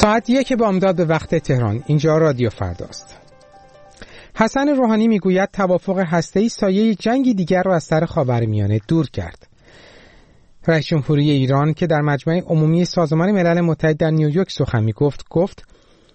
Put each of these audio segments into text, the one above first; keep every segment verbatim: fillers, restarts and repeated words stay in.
ساعت یک بامداد به وقت تهران. اینجا رادیو فرداست. حسن روحانی میگوید توافق هسته‌ای سایه جنگی دیگر را از سر خاورمیانه دور کرد. رئیس جمهوری ایران که در مجمع عمومی سازمان ملل متحد در نیویورک سخن میگفت گفت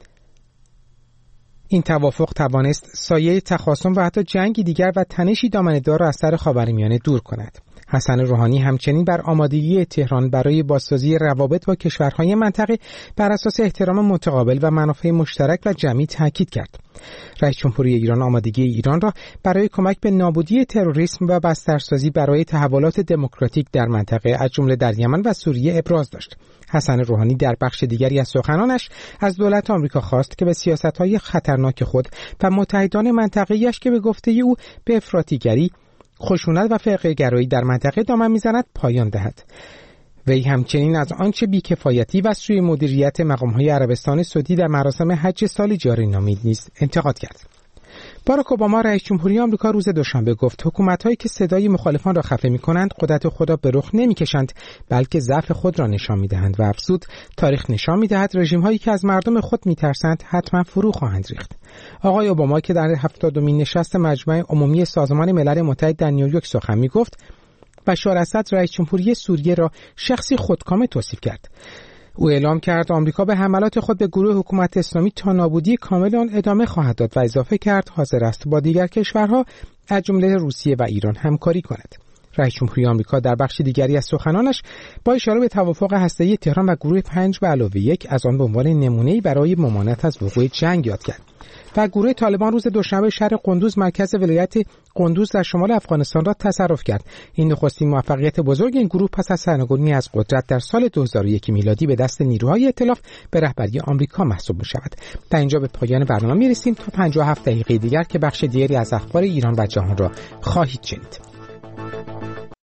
این توافق توانست سایه تخاصم و حتی جنگی دیگر و تنشی دامنه‌دار را از سر خاورمیانه دور کند. حسن روحانی همچنین بر آمادگی تهران برای بازسازی روابط با کشورهای منطقه بر اساس احترام متقابل و منافع مشترک و جمعی تاکید کرد. رئیس جمهوری ایران آمادگی ایران را برای کمک به نابودی تروریسم و بسترسازی برای تحولات دموکراتیک در منطقه از جمله در یمن و سوریه ابراز داشت. حسن روحانی در بخش دیگری از سخنانش از دولت آمریکا خواست که به سیاست‌های خطرناک خود و متحدان منطقه‌ایش که به گفته او به افراطیگری، خشونت و فرقه گرایی در منطقه دامن میزند پایان دهد. وی همچنین از آنچه بیکفایتی و سوء مدیریت مقام‌های عربستان سعودی در مراسم حج سال جاری نامید نیز انتقاد کرد. باراک اوباما رئیس جمهوری آمریکا روز دوشنبه گفت حکومت‌هایی که صدای مخالفان را خفه می‌کنند قدرت خود را به رخ نمی‌کشند بلکه ضعف خود را نشان می‌دهند و افزود تاریخ نشان می‌دهد رژیم‌هایی که از مردم خود می‌ترسند حتما فرو خواهند ریخت. آقای اوباما که در هفتادمین نشست مجمع عمومی سازمان ملل متحد در نیویورک سخن می‌گفت بشار اسد رئیس جمهوری سوریه را شخصی خودکامه توصیف کرد. او اعلام کرد آمریکا به حملات خود به گروه حکومت اسلامی تا نابودی کامل آن ادامه خواهد داد و اضافه کرد حاضر است با دیگر کشورها از جمله روسیه و ایران همکاری کند. رئیس جمهوری آمریکا در بخش دیگری از سخنانش با اشاره به توافق هسته‌ای تهران و گروه پنج به علاوه یک از آن به عنوان نمونه‌ای برای ممانعت از وقوع جنگ یاد کرد. و گروه طالبان روز دوشنبه شهر قندوز مرکز ولایت قندوز در شمال افغانستان را تصرف کرد. این نخستین موفقیت بزرگ این گروه پس از سرنگونی از قدرت در سال دو هزار و یک میلادی به دست نیروهای ائتلاف به رهبری آمریکا محسوب می‌شود. در اینجا به پایان برنامه می‌رسیم تا پنجاه و هفت دقیقه دیگر که بخش دیگری از اخبار ایران و جهان را خواهید شنید.